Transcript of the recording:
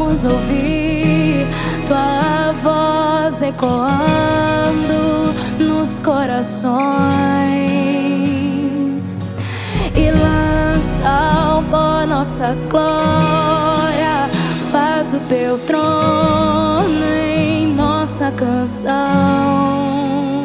queremos ouvir tua voz ecoando nos corações e lança ao pó nossa glória. Faz o teu trono em nossa canção.